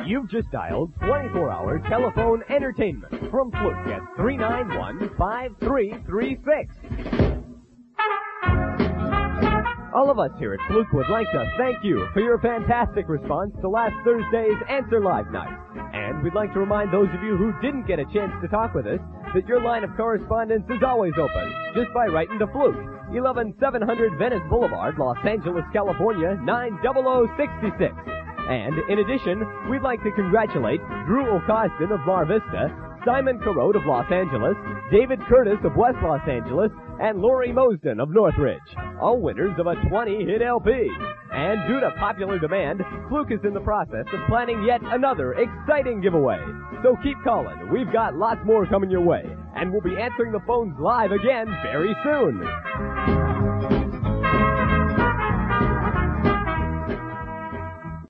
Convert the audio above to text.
You've just dialed 24-hour telephone entertainment from Fluke at 391-5336. All of us here at Fluke would like to thank you for your fantastic response to last Thursday's Answer Live night. And we'd like to remind those of you who didn't get a chance to talk with us that your line of correspondence is always open just by writing to Fluke, 11700 Venice Boulevard, Los Angeles, California, 90066. And in addition, we'd like to congratulate Drew O'Costin of Mar Vista, Simon Carode of Los Angeles, David Curtis of West Los Angeles, and Lori Mosden of Northridge, all winners of a 20-hit LP. And due to popular demand, Fluke is in the process of planning yet another exciting giveaway. So keep calling. We've got lots more coming your way, and we'll be answering the phones live again very soon.